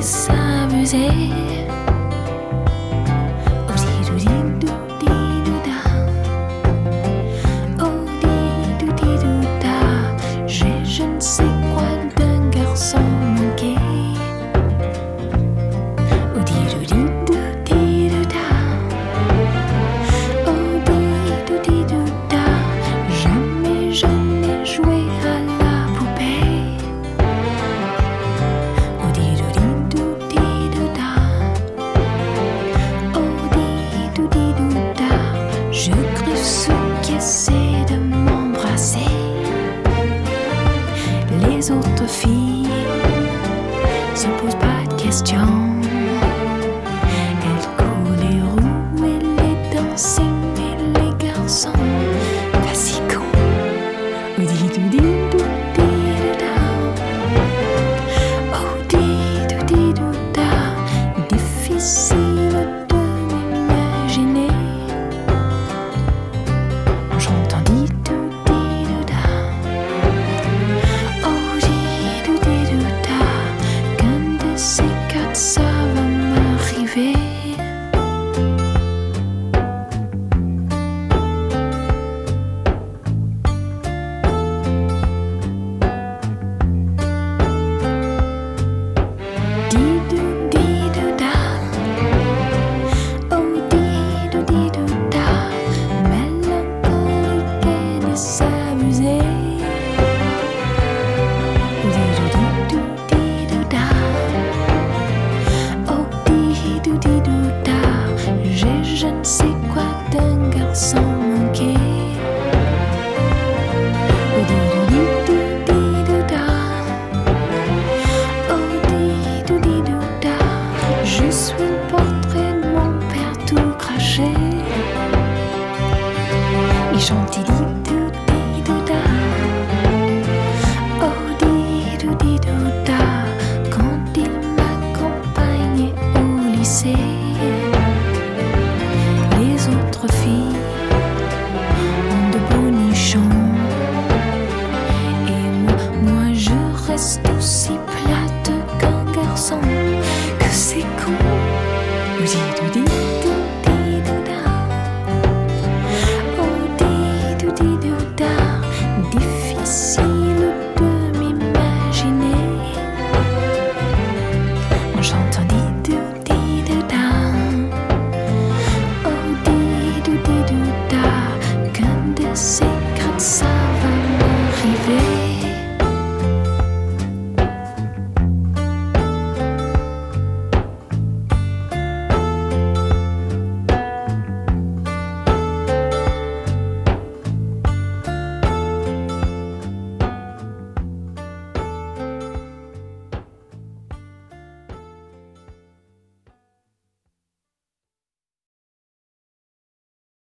s'amuser. J'ai je ne sais quoi d'un garçon manqué. Jamais je n'ai joué à la poupée. Je crus ce qu'essaie de m'embrasser. Les autres filles se posent pas de questions. Elles courent les roues et les dancing et les garçons pas si cons. Difficile de m'imaginer. J'entendis tout di-do-da. Oh di-do-di-do-da. Qu'un de ces quatre ça va m'arriver. Di-do-di-do-da. Oh di-do-di-do-da. Mélancolique et de s'amuser. Di-do-di-do-di-do-da. Oh di-do-di-do-da. J'ai je ne sais quoi d'un garçon manqué. Di-do-di-do-di-do-da. Oh di-do-di-do-da. Je suis le portrait de mon père tout craché. Il chante di-do-di-do-da. Oh di-do-di-do-da. Quand il m'accompagnait au lycée. Les autres filles ont de beaux nichons. Et moi je reste aussi plate qu'un garçon. Que c'est con. Di-do-di-do-di-do-da. Oh di-do-di-do-da. Difficile de m'imaginer en chantant di-do-di-do-da. Oh di-do-di-do-da. Qu'un de ces quatre ça va